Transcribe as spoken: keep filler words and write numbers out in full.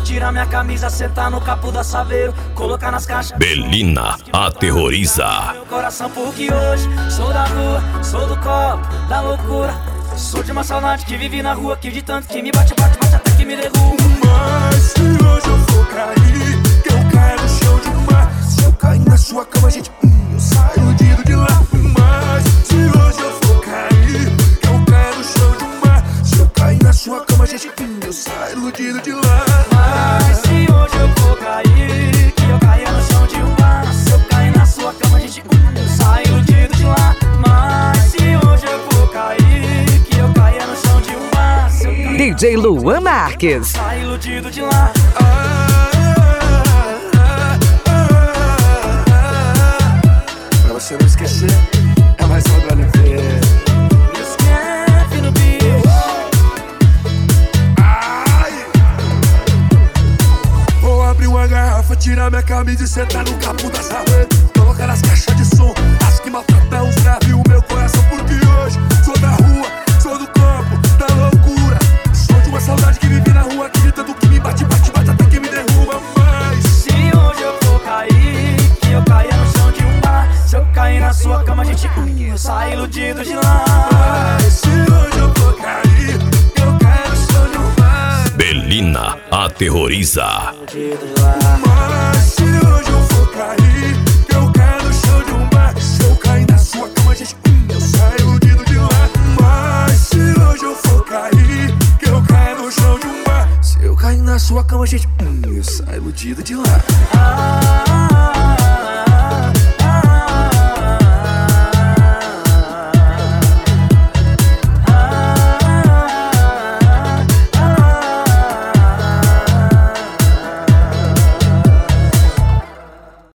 tirar minha camisa, sentar no capô da Saveiro, colocar nas caixas. Belina aterroriza meu coração porque hoje sou da rua, sou do copo, da loucura. Sou de uma saudade que vive na rua, que de tanto que me bate, bate, bate até que me derruba. Mas se hoje eu for cair, que eu caia no chão de mar. Se eu cair na sua cama, gente, hum, eu saio iludido de lá. Mas se hoje eu for cair, que eu caia no chão de mar. Se eu cair na sua cama, gente, hum, eu saio iludido de lá. Mas se hoje eu for cair, que eu caia no chão de um bar. Se eu cair na sua cama, gente, hum, eu saio iludido de lá. Mas se hoje eu for cair, que eu caia no chão de um bar. Se eu cair D J Luan Marques. saio iludido de lá. Pra você não esquecer, é mais uma do L P. Me escreve no bicho. Ai! Vou abrir uma garrafa, tirar minha camisa e sentar no capô da Saveiro, colocar nas caixas de som, as que maltratam os graves o meu coração. Porque hoje sou da rua, sou do campo, da loucura. Sou de uma saudade que vive na rua, que de tanto que me bate, bate, bate até que me derruba. Mas Se hoje eu for cair, que eu caia no chão de um bar. Se eu cair na sua cama, gente, hum, eu saio iludido de lá. Mas se hoje eu for cair, que eu caia no chão de um bar. Belina aterroriza Iludido de lá. Mas se hoje eu for cair, que eu caia no chão de um bar. Se eu cair na sua cama, gente, hum, eu saio iludido de lá. Mas se hoje eu for cair, que eu caia no chão de um bar. Se eu cair na sua cama, gente, hum, eu saio iludido de lá. Ah,